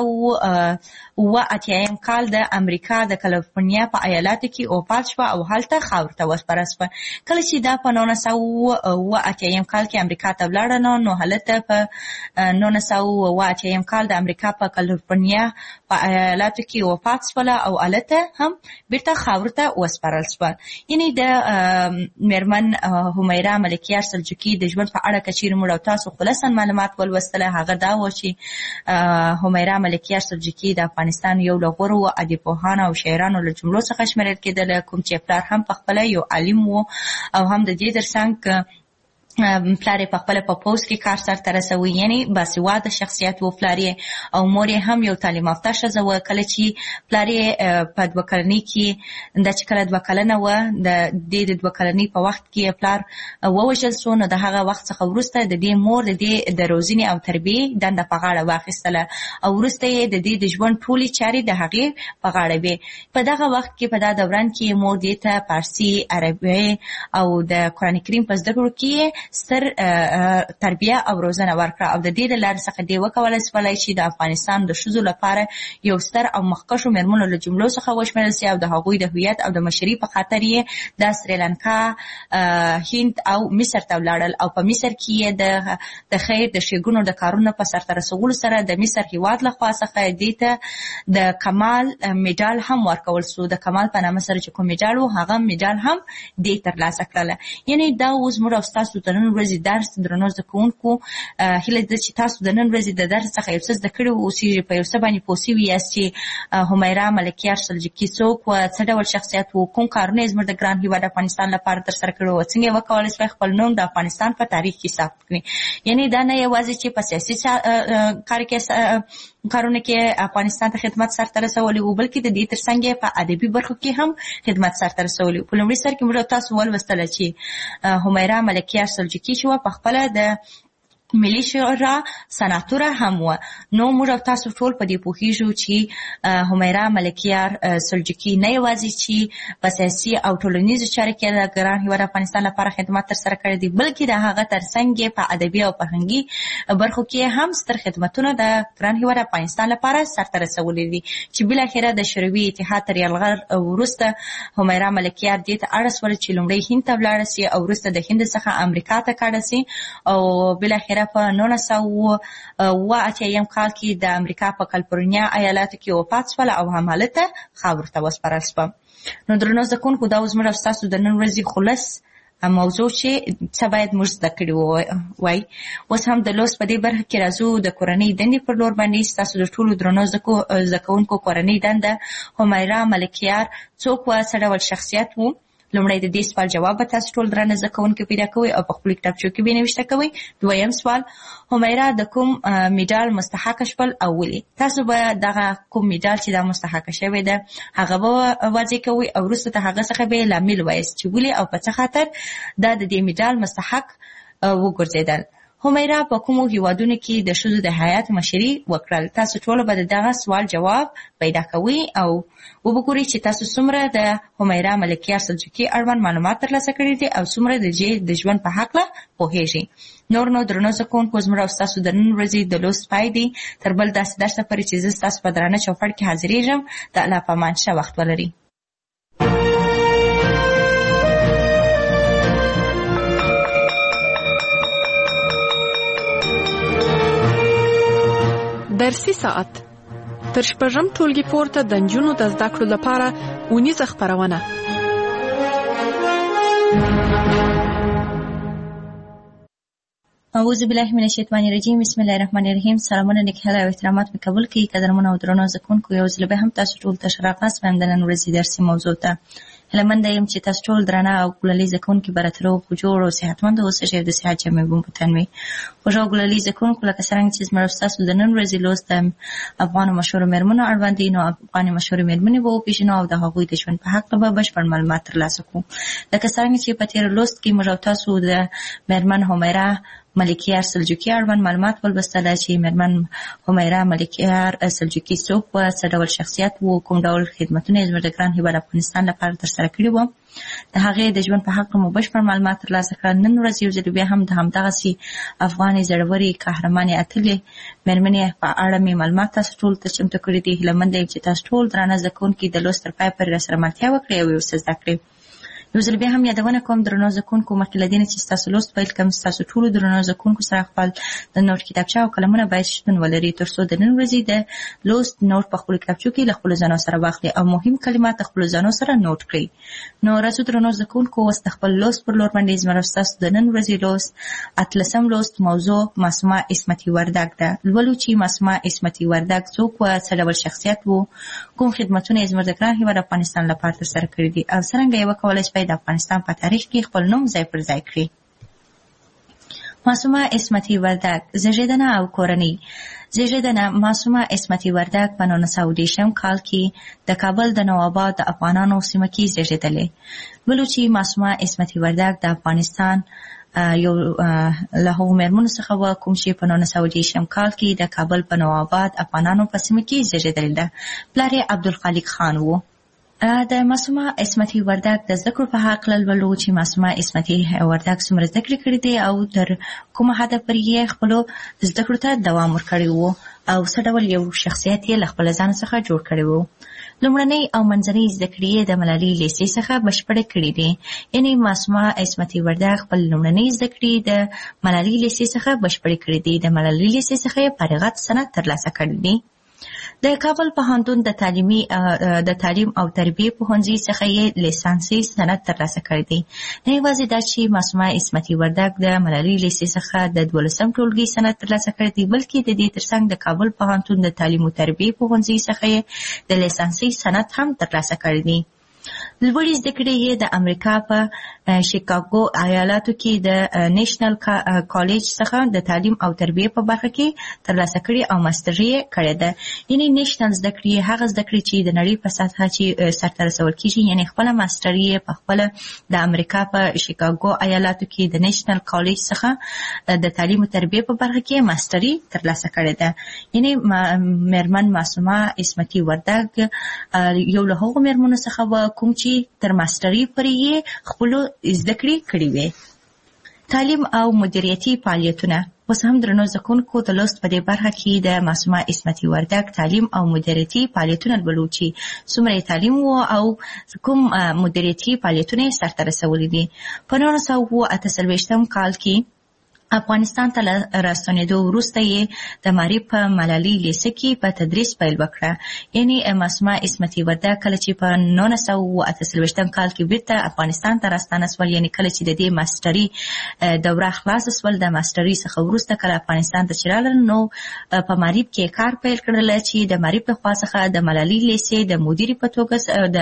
1987 کال د امریکا د کالیفورنیا په ایالاتو کې وفات شوه او هلته خاور ته وسپاره شوه. کله چې دا په 1987 کال کې امریکا ته ولاړه، نو هلته په 1987 کال د امریکا په کالیفورنیا په ایالاتو کې وفات شوله او هلته هم بیرته خاور ته وسپارل شوه. یعنې د میرمن همیرا ملکیار سلجوقي د ژوند په اړه که چیرې موږ او تاسو خلاصا معلومات ولوستله، هغه دا و چې همیرا ملکیار سلجوقي د افغانستان یو له غورو ادیبپوهانو او شاعرانو له جملو څخه شمیرل کېدله، کوم چې پلار هم پخپله یو عالم و او هم د دې ترڅنګ پلار یې پخپله په پوځ کې کار سرته رسوي، یعنې باسواده شخصیت و پلار یې، او مور یې هم یو تعلیم یافته ښځه وه. کله چې پلار یې په 2 کلنۍ کې دا چې کله 2 کلنه وه، د دې د 2 کلنۍ په وخت کې پلار ووژل شو، نو د هغه وخت څخه وروسته د دې مور د دې د روزنې او تربیې دنده په غاړه واخیستله او وروسته یې د دې د ژوند ټولې چارې د هغې په غاړه وې. په دغه وخت کې په دا دوران کې مور دې ته فارسي، عربي او د قرآن کریم په زده کړو کې ستر تربیه او روزنه ورکړه او د دې د لارې څخه دې وکولای شولی چې د افغانستان د ښځو لپاره یو ستر او مخکښو میرمنو له جملو څخه وشمېرل سي او د هغوی د هویت او د مشري په خاطر یې د سریلانکا، هند او مصر ته ولاړل او په مصر کې د خیر د ښېګڼو د کارونو په سرته رسولو سره د مصر هېواد لخوا څخه دې ته د کمال میډال هم ورکول سو. د کمال په نامه سره چې کوم میډال و، هغه میډال هم دې ترلاسه کړله. یعنې دا اوس موږ او ستاسو د نن ورځې درس درنو زده کوونکو هیله ده چې تاسو د نن ورځې د درس څخه یو څه زده کړي اوسئ، په یو څه باندې پوه سوي یاست چې همیرا ملکیار سلجوقي څوک وه، څه ډول شخصیت و، کوم کارونه یې زموږ د ګران هېواد افغانستان لپاره ترسره کړي وو، څنګه یې وکولی شوی خپل نوم د افغانستان په تاریخ کې ثبت کړي. یعنې دا نه یوازې چې په سیاسي کارونه کې افغانستان ته خدمت سرته رسولی و، بلکې د دې ترڅنګ یې په ادبي برخو کې هم خدمت سرته رسولی و. په لومړي سر کې موږ تاسو ولوستله چې همیرا ملکیار سلجوقي چې وه پخپله د ملي شورا سناتوره هم وه. نو موږ او تاسو ټول په دې پوهېږو چې همیرا ملکیار سلجوقي نه یوازې چې په سیاسي او ټولنیزو چارو کې د ګران هېواد افغانستان لپاره خدمت ترسره کړی دی، بلکې د هغه ترڅنګ یې په ادبي او فرهنګي برخو کې هم ستر خدمتونه د ګران هېواد افغانستان لپاره سرته رسولي دي، چې بالاخره د شوروي اتحاد تر یرغل وروسته همیرا ملکیار دې ته اړ شول چې لومړی هند ته ولاړه سي او وروسته د هند څخه امریکا ته کډه سي او بالاخره په 1987 کال کې د امریکا په کالیفورنیا ایالاتو کې وفات شوله او هم هلته خاورو ته وسپارل شوه. نو درنو زده کوونکو دا اوس موږ او ستاسو د نن ورځې خلص موضوع چې څه باید موږ زده کړي وای. اوس هم د لوست په دې برخه کې راځو د کورنۍ دندې پر لور باندې. ستاسو د ټولو درنو زده کوونکو کورنۍ دنده همیرا ملکیار څوک وه، څه ډول شخصیت و؟ لومړی د دې سوال جواب به تاسو ټول درنه زده کوونکي پیدا کوئ او په خپلو کتابچو کې به یې نوشته کوئ. دویم سوال، همیرا د کوم میډال مستحقه شول او ولې؟ تاسو به دغه کوم میډال چې دا مستحقه شوی ده هغه به واضح کوئ او وروسته د هغه څخه به یې لامل وایاست چې ولې او په څه خاطر دا د دې میډال مستحق وګرځېدل. همیرا په کومو هیوادونو کې د ښځو د حیات مشري وکړل؟ تاسو ټول به د دغه سوال جواب پیدا کوئ او وګورئ چې تاسو څومره د همیرا ملکیار سلجوقي اړوند معلومات ترلاسه کړي دي او څومره د ژوند په هکله پوهېږئ. نور نو درنو زده کوونکو زموږ او ستاسو د نن ورځې د لوست پای دی. تر بل داسې درس پورې چې زه ستاسو په درانه چوپړ کې حاضرېږم. د الله په امان ښه وخت ولرئ. درسي ساعت تر شپږم ټولګي پورته د نجونو د زده کړو لپاره اونیزه خپرونه. اعوذ بالله من الشیطان الرجیم بسم الله الرحمن الرحیم. سلامونه نیکهله او احترامات می قبول کی قدرمن او درنو زکونکو یو ځل به هم تاسو ټول ته شراغاس پم د نن ورځې درسي موضوع ته هلمند یم چې تاسو ټول درنه او ګلالي زکونکو براترو جوړ او صحتمند اوسئ چې د صحت جمع بوم پتنوي خوشو ګلالي زکونکو لکه څنګه چې زموږ تاسو د نن ورځې لوستم افغان مشهور مېرمنو اړوند دي نو افغان مشهور مېرمنې وو پیژنو او د هغوی د ژوند په حق به بشپړ معلومات ترلاسه کوو لکه څنګه چې په تیر لوست کې موږ تاسو د مېرمن همیره ملکیار سلجوقي اړوند معلومات ولوستل چې مېرمن همیره ملکیار سلجوقي څوک و څه ډول شخصیت و کوم ډول خدمتونه زموږ د ګران هیواد افغانستان لپاره ترسره کړي وو د هغې د ژوند په حق مو بشپړ معلومات ترلاسه کړل. نن ورځ یو ځل بیا هم د همدغسې افغانې زړورې قهرمانې اتلې مېرمنې په اړه مې معلومات تاسو ټول ته چمتو کړي دي. هیله منده یم چې تاسو ټول درانه زده کوونکي د لوست تر پای پورې راسره ملتیا وکړئ او یو څه زده کړئ. یو ځل بیا هم یادونه کوم درنو زده کوونکو مخکې له دې نه چې ستاسو لوست پیل کړم ستاسو ټولو درنو زده کوونکو سره خپل د نوټ کتابچه او قلمونه باید شتون ولري تر څو د نن ورځې د لوست نوټ په خپلو کتابچو کې له خپلو ځانو سره واخلئ او مهم کلمات د خپلو ځانو سره نوټ کړئ. نو راځو درنو زده کوونکو اوس د خپل لوست پر لور باندې زموږ ستاسو د نن ورځې لوست 18 لوست موضوع معصومه عصمتي وردګ ده. لولو چې معصومه عصمتي وردګ څوک و څه ډول شخصیت و کوم خدمتونه یې زموږ د ګران هیواد افغانستان لپاره ترسره کړي دي او څرنګه یې وکولی شي د افغانستان په تاریخ کې خپل نوم ځای پر ځای کړي. معصومه عصمتي وردګ زیږیدنه او کورنۍ. زیږیدنه معصومه عصمتي وردګ په 1920 کال کې د کابل د نوآباد د افغانانو سیمه کې زیږیدلې. ولو چې معصومه عصمتي وردګ د افغانستان یو له هغو مېرمنو څخه وه کوم چې په 1920 کال کې د کابل په نوآباد افغانانو په سیمه کې زیږیدلې ده. پلار یې عبدالخالق خان و. د معصومه عصمتي وردګ د زده کړو په هکله لولو چې معصومه عصمتي وردګ څومره زده کړې کړې دي او تر کومه حده پورې یې خپلو زده کړو ته دوام ورکړی و او څه ډول یو شخصیت یې له خپله ځان څخه جوړ کړی و. لومړنۍ او منځنۍ زده کړې یې د ملالۍ لیسې څخه بشپړې کړې دي. یعنې معصومه عصمتي وردګ خپل لومړنۍ زده کړې د ملالۍ لیسې څخه بشپړې کړې دي. د ملالۍ لیسې څخه یې فارغت سند ترلاسه کړی دی. د کابل پوهنتون د تعلیم او تربیې پوهنځي څخه یې لیسانسي سند ترلاسه کړی دی. نه یوازې دا چې معصومه عصمتي وردګ د ملالۍ لیسې څخه د 12 ټولګي سند ترلاسه کړی دی بلکې د دې ترڅنګ د کابل پوهنتون د تعلیم او تربیې پوهنځي څخه یې د لیسانسي سند هم ترلاسه کړی دی. لوړې زده کړې یې د امریکا په شیکاګو ایالاتو کې د نیشنل کالج څخه د تعلیم او تربیې په برخه کې ترلاسه کړې او ماستري یې کړې ده. یعنې نیشنل زده کړې هغه زده کړې چې د نړۍ په سطحه چې سرته رسول کېږي یعنې خپله ماستري یې په خپله د امریکا په شیکاګو ایالاتو کې د نیشنل کالج څخه د تعلیم او تربیې په برخه کې ماستري ترلاسه کړې ده. یعنې مېرمن معصومه عصمتي وردګ یو له هغو مېرمنو څخه وه کوم چې تر ماستري پورې یې خپلو زده کړې کړې وې. تعلیم او مدیریتي فعالیتونه. اوس هم درنو زده کوونکو د لوست په دې برخه کې د معصومه عصمتي وردګ تعلیم او مدیریتي فعالیتونه لولو چې څومره یې تعلیم و او کوم مدیریتي فعالیتونه یې سرته رسولي دي. په 1948 کال کې افغانستان ته راستنېدو وروسته یې د معارف په ملالۍ لیسه کې په تدریس پیل وکړه. یعنې معصومه عصمتي وردګ کله چې په 1948 کال کې بیرته افغانستان ته راستانه سول یعنې کله چې د دې ماستري دوره خلاصه سول د ماستري څخه وروسته کله افغانستان ته چې راغلل نو په معارف کې کار پیل کړل چې د معارف له خوا څخه د ملالۍ لیسې د مدیرې په توګه د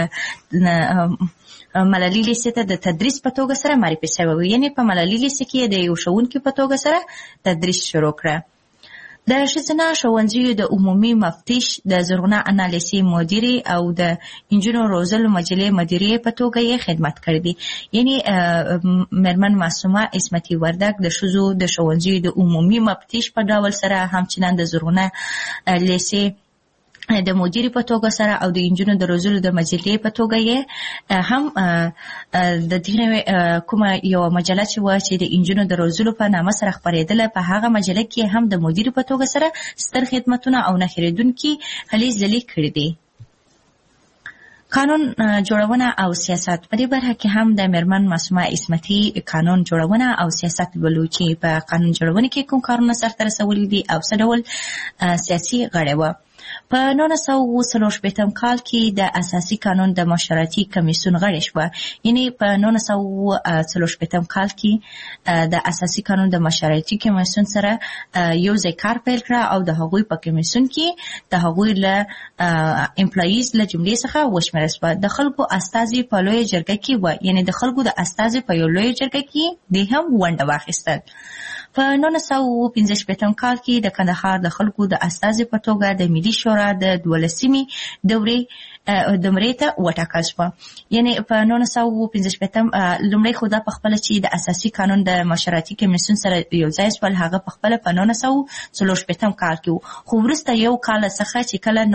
ملالۍ لیسې ته د تدریس په توګه سره معرفي شوی و. یعنې په ملالۍ لیسې کې د یو ښوونکي په توګه سره تدریس شروع کړه. د ښځینه ښوونځیو د عمومي مفتش د زرغونه انا لیسې مدیرې او د انجونو روزلو مجلې مدیرې په توګه یې خدمت کړی دی. یعنې مېرمن معصومه عصمتي وردګ د ښځو د ښوونځیو د عمومي مفتش په ډول سره همچنان د زرغونه لیسې د مدیرې په توګه سره او د انجونو د روزلو د مجلې په توګه یې هم د دې کومه یو مجله چې وه چې د انجونو د روزلو په نامه سره خپرېدله په هغه مجله کې هم د مدیرې په توګه سره ستر خدمتونه او نه هېرېدونکي هلې ځلې کړي دي. قانون جوړونه او سیاست. په دې برخه کې هم د مېرمن معصومه عصمتي قانون جوړونه او سیاست لولو چې په قانون جوړونه کې کوم کارونه سرته رسولي دي او څه ډول سیاسي غړې وه. په 1940 کال کې د اساسي قانون د مشورتي کمیسیون غړې شوه. یعنی په 1940 کال کې د اساسي قانون د مشورتي کمیسیون سره یو ځای کار پیل کړ او د هغوی په کمیسیون کې د هغوی له امپلایز له جملې څخه وشمېرل شوه. د خلکو استازي په لویه جرګه کې و، یعنی د خلکو د استازي په یو لویه جرګه کې د هم ونډه واخیستل. په 1945 کال کې د کندهار د خلکو د استازي په توګه د ملي شورا د 12مې دورې ته وټاکل شوه. یعنی په 1945 لومړی خو دا په خپله چې د اساسي قانون د مشورتي کمیسیون سره یو ځای شول، هغه په خپله په 1940 کال کې و. خو وروسته یو کال څخه چې کله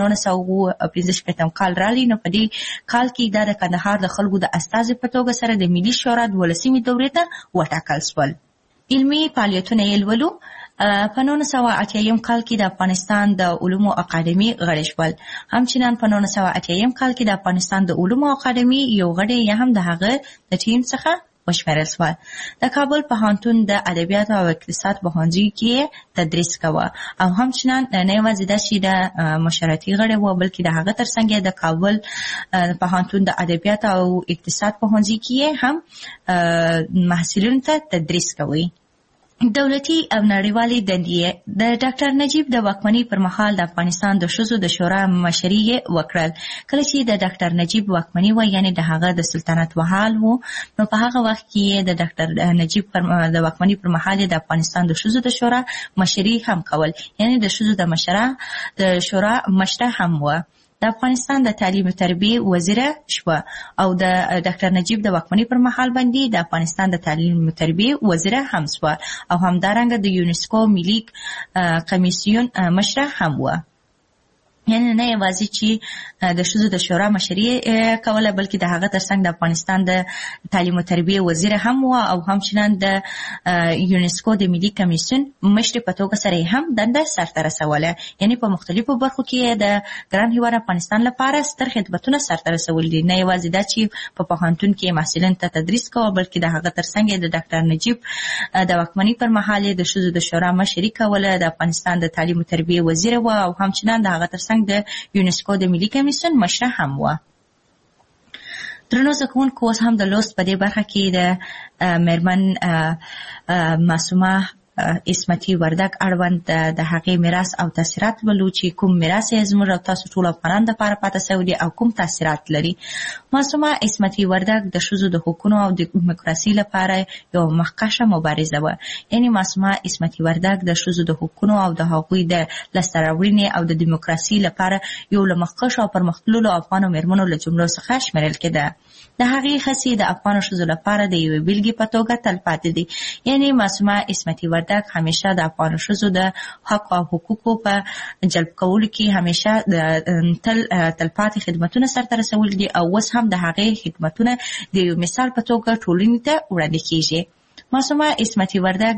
1945 کال راغلی، نو په دې کال کې دا د کندهار د خلکو د استازي په توګه سره د ملي شورا 12مې دورې ته وټاکل شول. علمي فعالیتونه یې لولو. په 1980 کال کې د افغانستان د علومو اکاډمي غړي شول. همچنان په 1980 کال کې د افغانستان د علومو اکاډمي یو غړی یا هم د هغه د ټیم څخه وشمېرل شول. د کابل پوهنتون د ادبیاتو او اقتصاد پوهنځي کې تدریس کوه او همچنان نه یوازې دا چې د مشورتي غړی و، بلکې د هغه ترڅنګ د کابل پوهنتون د ادبیاتو او اقتصاد پوهنځي کې هم محصلینو ته تدریس کوي. دولتي او نړیوالي دندې. د ډاکټر نجیب د واکمنۍ پر مهال د افغانستان د ښځو د شورا مشري یې وکړل. کله چې د ډاکټر نجیب واکمني و، یعنی د هغه د سلطنت مهال و، نو په هغه وخت کې د ډاکټر نجیب د واکمنۍ پر مهال د افغانستان د ښځو د شورا مشري هم کول، یعنی د ښځو د شورا مشره هم و. د افغانستان د تعلیم او تربیه وزیره شوه او د ډاکټر نجیب د واکمنۍ پر مهال باندې د افغانستان د تعلیم او تربیه وزیره هم شوه او همدارنګه د یونسکو ملي کمیسیون مشره هم و. یعنی نه یوازې چې د ښځو د شورا مشري کوله، بلکې د هغه ترڅنګ د افغانستان د تعلیم او تربیه وزیره هم و او همچنان د یونسکو د ملي کمیسیون مشرې په توګه سره هم دنده سرته رسوله. یعنی په مختلفو برخو کې د ګران هیواد افغانستان لپاره ستر خدمتونه سرته رسول دي. نه یوازې دا چې په پوهنتون کې محصلینو ته تدریس کوه، بلکې د هغه ترڅنګ د ډاکټر نجیب د واکمنۍ پر مهال د ښځو د شورا مشري کوله، د افغانستان د تعلیم او تربیه وزیره و او همچنان د هغه ترڅنګ د یونسکو د ملي کمیسیون مشره هم و. درنو زده کوونکو، اوس هم د لوست په دې برخه کې د میرمن معصومه اسمتي وردګ اړوند د هغې میراث او تاثیرات ولو چې کوم میراث یې زموږ او تاسو ټول افغانانو دپاره پاته سوی دی او کوم تاثیرات لري. معصومه اسمتي وردګ د ښځو د حقونو او د دیموکراسۍ لپاره یو مخکشه مبارزه وه. یعنی معصومه اسمتي وردګ د ښځو د حقونو او د هغوی د لاسته راوړنې او د دیموکراسۍ لپاره یو له مخکښو او پرمختللو افغانو میرمنو له جملو څخه شمیرل کېده. د هغې هڅې د افغانو ښځو لپاره د یوې بېلګې په توګه تل پاتې دي. یعنی معصومه اسمتي وردګ همیشه د افغانو ښځو د حق او حقوقو په جلب کولو کې همیشه تلپاتې خدمتونه سرته رسولي دي او اوس هم د هغې خدمتونه د یو مثال په توګه ټولنې ته وړاندې کېږي. معصومه اسمتي وردګ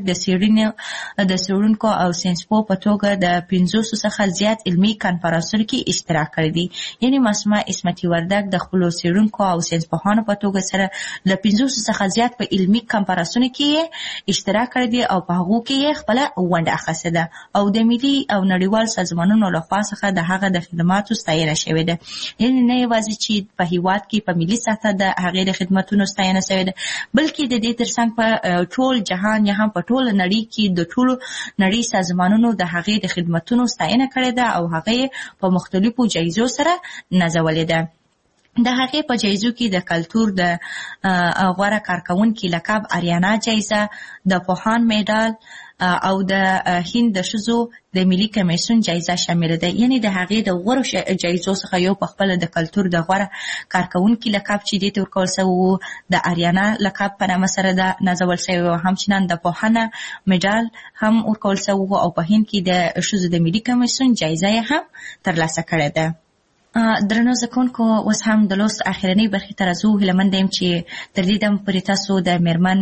د څېړونکو او ساینسپوه په توګه د 500 څخه زیات علمي کنفرانسونو کې اشتراک کړی دی. یعنی معصومه اسمتي وردګ د خپلو څېړونکو او ساینسپوهانو په توګه سره له 500 څخه زیات په علمي کنفرانسونو کې اشتراک کړی دی او په هغو کې یې خپله ونډه اخیستې ده او د ملي او نړیوال سازمانونو لخوا څخه د هغه د خدماتو ستاینه شوې ده. یعنی نه یوازې چې په هېواد کې په ملي سطحه د هغې د خدمتونو ستاینه شوې ده، بلکې د دې ترڅنګ په ټول جهان یا هم په ټول نړۍ کې د ټولو نړۍ سازمانونو د هغې د خدمتونو ستاینه کړې ده او هغې په مختلفو جایزو سره نازولې ده. د هغې په جایزو کې د کلتور د غوره کارکوونکي لقب آریانا جایزه، د پوهان میډال او د هند د ښځو د ملي کمیسیون جایزه شامل ده. یعنی د هغې د غوره جایزو څخه یو په خپله د کلتور د غوره کارکوونکي لقب چې دې ته ورکول سوی و د آریانا لقب په نامه سره ده نازول سوی و. همچنان د پوهنه میډال هم ورکول سوی و او په هند کې د ښځو د ملي کمیسیون جایزه یې هم ترلاسه کړې ده. درنو زکونکو اوس هم د لوست اخرنۍ برخې ته راځو. هیله مند یم چې تر دې دمه پورې تاسو د میرمن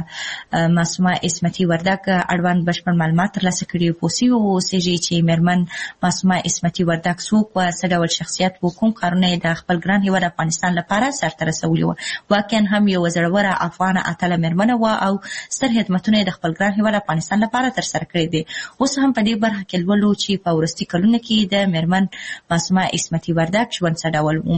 معصومه عصمتي وردګ اړوند بشپړ معلومات ترلاسه کړي او پوه سوي اوسېږي چې میرمن معصومه عصمتي وردګ څوک وه، څه ډول شخصیت و، کوم کارونه یې د خپل ګران هېواد افغانستان لپاره سرته رسولي وه. واقعا هم یوه زړوره افغانه اتله میرمنه وه او ستر خدمتونه یې د خپل ګران هېواد افغانستان لپاره ترسره کړي دي. اوس هم په دې برخه کې لولو چې په وروستي کلونو کې د میرمن معصومه عصمتي وردګ ژوند څه ډول و.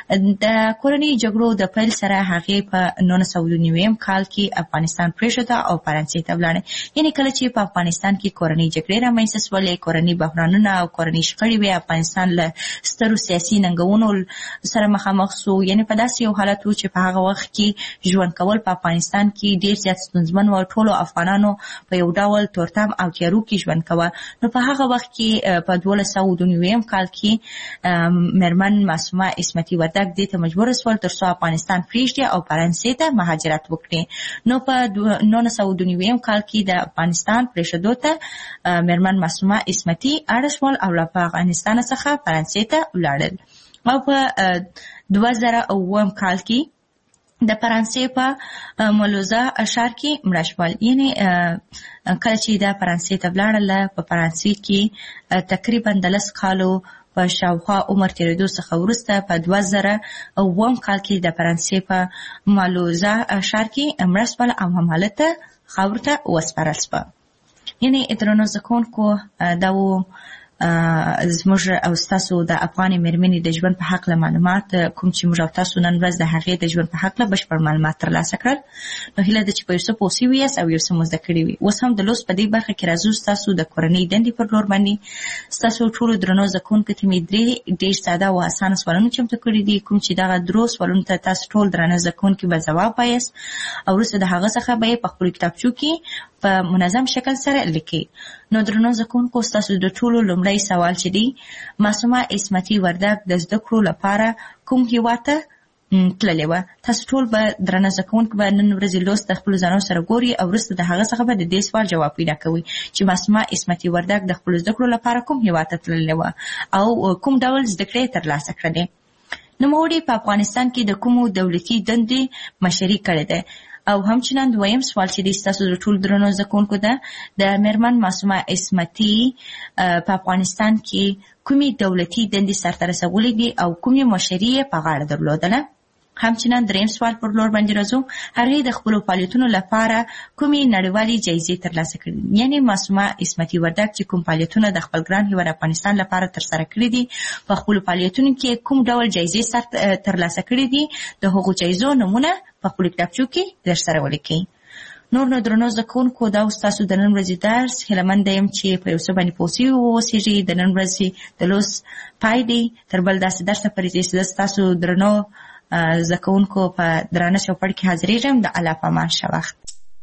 د کورنۍ جګړو د پیل سره هغې په 1990 کال کې افغانستان پرېښوده او فرانسې ته ولاړه. یعنې کله چې په افغانستان کې کورنۍ جګړې رامنځته شولې، کورنۍ بحرانونه او کورنۍ شخړې وې، افغانستان له سترو سیاسي ننګونو سره مخامخ سو. یعنې په داسې یو حالت و چې په هغه وخت کې ژوند کول په افغانستان کې ډېر زیات ستونزمن و. ټولو افغانانو په یو ډول تورتم او تیارو کې ژوند کوه. نو په هغه وخت کې په 1290 کال کې میرمن معصومه عصمتي وردګ دې ته مجبور شول تر څو افغانستان پرېږدي او فرانسې ته مهاجرت وکړي. نو په 1990 کال کې د افغانستان پرېښودو ته میرمن معصومه عصمتي اړ شول او له افغانستان څخه فرانسې ته ولاړل. او په 2009 کال کې د فرانسې په مولوزه ښار کې مړه شول. یعنې کله چې د فرانسې ته ولاړله، په فرانسې کې تقریبا 10 کالو په شاوخوا عمر تېرېدو څخه وروسته په 2009 کال کې د فرانسې په مولوزه ښار کې مړه شول او همالته خاورو ته وسپارل شوه. یعنې درنو زده کوونکو دا و زموږ او ستاسو د افغانې مېرمنې د ژوند په هکله معلومات، کوم چې موږ او تاسو نن ورځ د هغې د ژوند په هکله بشپړ معلومات ترلاسه کړل. نو هیله ده چې په یو څه پوه سوي یاست او یو څه مو زده کړي وي. اوس هم د لوست په دې برخه کې راځو ستاسو د کورنۍ دندې پر لور باندې. ستاسو ټولو درنو زده کوونکو ته مې 3 ډېر ساده او اسانه سوالونه چمتو کړي دي، کوم چې دغه 3 سوالونو ته تاسو ټول درانه زده کوونکي به ځواب وایاست او وروسته د هغه څخه به یې په خپلو کتابچو کې په منظم شکل سره لیکي. نو درنو زده کوونکو ستاسو د ټولو لومړی سوال چې دی، معصومه عصمتي وردګ د زده کړو لپاره کوم هېواد ته تللې وه؟ تاسو ټول به درنه زده کوونکي به نن ورځې لوست د خپلو ځانونو سره ګوري او وروسته د هغه څخه به د دې سوال جواب پیدا کوئ چې معصومه عصمتي وردګ د خپلو زده کړو لپاره کوم هېواد ته تللې وه او کوم ډول زده کړې یې ترلاسه کړلې. نوموړې په افغانستان کې د کومو دولتي دندې مشري کړې ده؟ او همچنان دویم سوال چې دی ستاسو د ټولو درنو زده کوونکو ده، د میرمن معصومه عصمتي په افغانستان کې کومې دولتي دندې سرته رسولې دي او کومې مشري یې په غاړه درلودله؟ همچنان دریم سوال پر لور باندې راځو، هغې د خپلو فعالیتونو لپاره کومې نړیوالې جایزې ترلاسه کړي دي؟ یعنې معصومه عصمتي وردګ چې کوم فعالیتونه د خپل ګران هېواد افغانستان لپاره ترسره کړي دي، په خپلو فعالیتونو کې کوم ډول جایزې ترلاسه کړي دي، د هغو جایزو نومونه په خپلو کتابچو کې درسره ولیکئ. نور نو درنو زده کوونکو، دا ستاسو د نن ورځې درس. هیله منده یم چې په یو څه باندې پوه سوي واوسېږئ. د نن ورځې د لوست پای دی. تر بل داسې درسه پورې چې زه ستاسو درنو زده کوونکو په درانه چوپړ کې حاضرېږم. د الله په امان ښه وخت.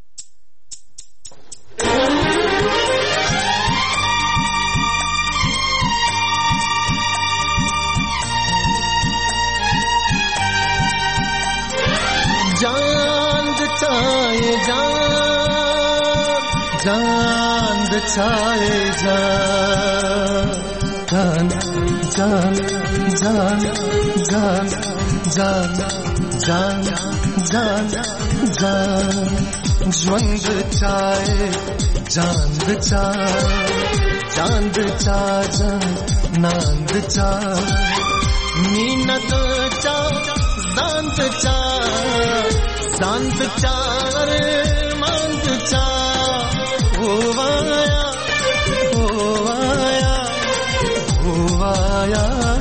जान बचाए जान जान जान जान जान जान जान जान ژوند بچائے जान बचा जान बचा जान बचा मीनत चा जान बचा जान बचा मान बचा होवाया होवाया होवाया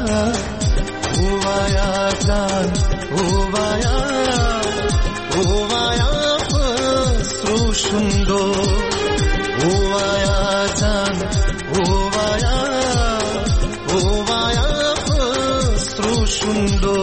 होवाया जान होवाया होवाया पसरुशुंदो होवाया जान होवाया होवाया पसरुशुंदो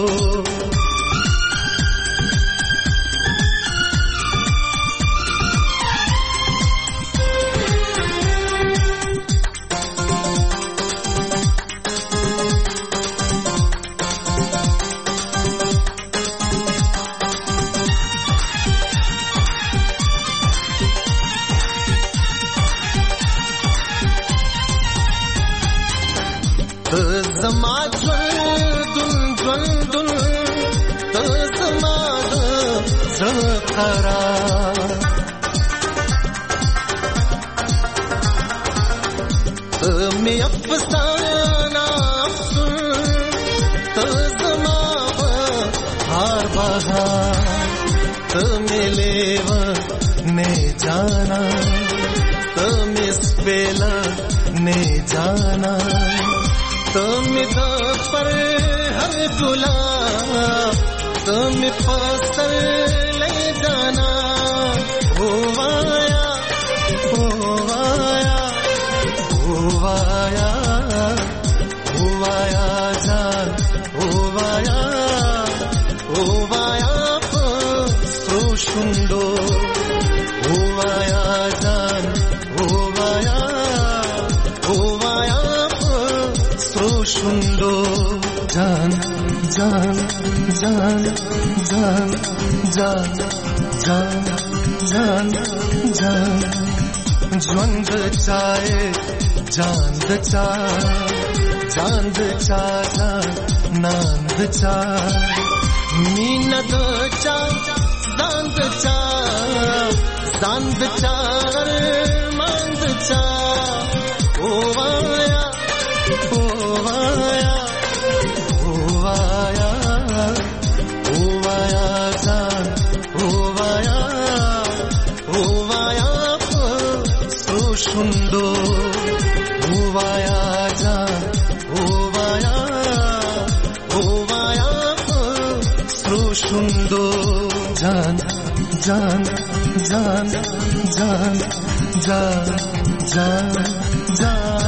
زما ژوند बेकरार मैं अफसाना सुन तो ज़मा हार बहार मिलेव ने जाना मिसपेला ने जाना पर हर गुलाब फसल ले जाना होवाया होवाया होवाया होवाया जान होवाया होवाया so সুন্দর होवाया जान होवाया होवाया so সুন্দর जान जान जान जान जान जान जान जान ज्वंद चाहे चांद चा चांद चा नांद चा मीनद चा दांद चा दांद चा मंद चा ओवाया ओवाया ओवाया ओवाया जान ओवाया ओवाया so সুন্দর ওবায়া জান ওবায়া ওবায়া so সুন্দর জান জান জান জান জান জান জান